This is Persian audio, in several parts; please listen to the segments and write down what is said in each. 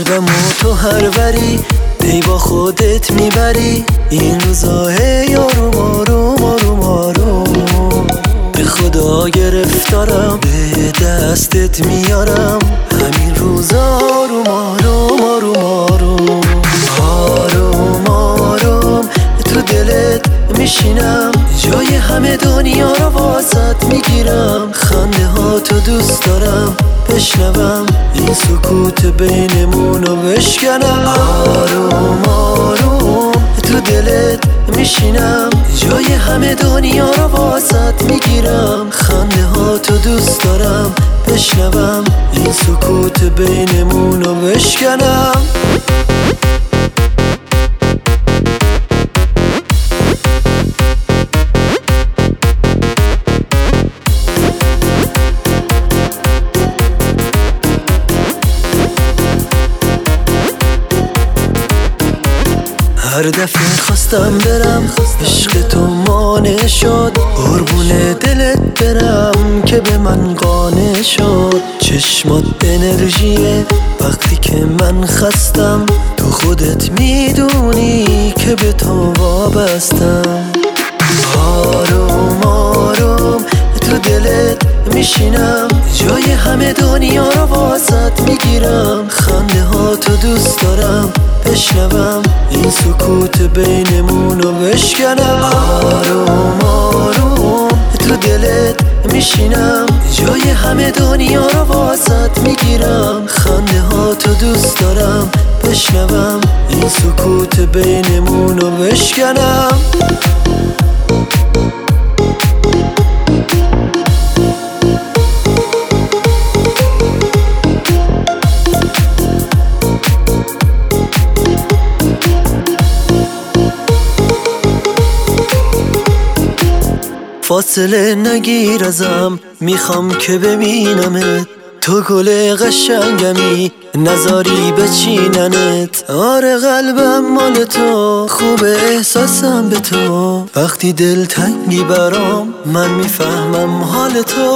قلبمو تو هر وری ای با خودت میبری این روزاه یاروم آروم آروم آروم به خدا گرفتارم به دستت میارم همین روزا آروم آروم آروم آروم آروم آروم تو دلت میشینم جای همه دنیا رو واسط میگیرم خنده ها تو دوست دارم بشنوم این سکوت بینمونو بشکنم آروم آروم تو دلت میشینم جای همه دنیا رو واسط میگیرم خنده ها تو دوست دارم بشنوم این سکوت بینمونو بشکنم هر دفعه خواستم برم عشق تو مانع شد قربون دلت برم که به من قانع شد چشمات انرژیه وقتی که من خستم تو خودت میدونی که به تو وابستم آروم آروم تو دلت میشینم جای همه دنیا رو واسط میگیرم خنده ها تو دوست دارم بشنوم این سکوت بینمونو بشکنم آروم آروم تو دلت میشینم جای همه دنیا رو واسط میگیرم خنده ها تو دوست دارم بشنوم این سکوت بینمونو بشکنم فاصله نگیر ازم میخوام که ببینمت تو گل قشنگمی نذاری بچیننت آره قلبم مال تو خوب احساسم به تو وقتی دل تنگی برام من میفهمم حال تو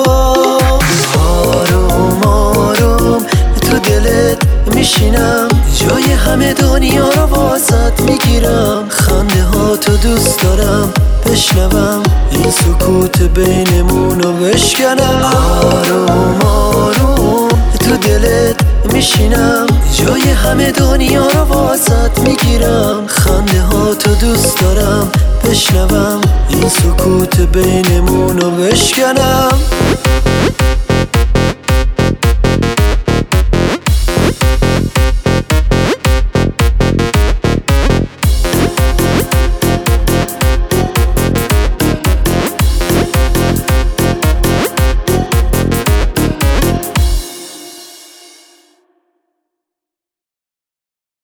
آروم آروم تو دلت میشینم جای همه دنیا رو واسط میگیرم خنده ها تو دوست دارم بشنوم این سکوت بینمونو بشکنم آروم آروم تو دلت میشینم جای همه دنیا رو واسط میگیرم خنده ها تو دوست دارم بشنوم این سکوت بینمونو بشکنم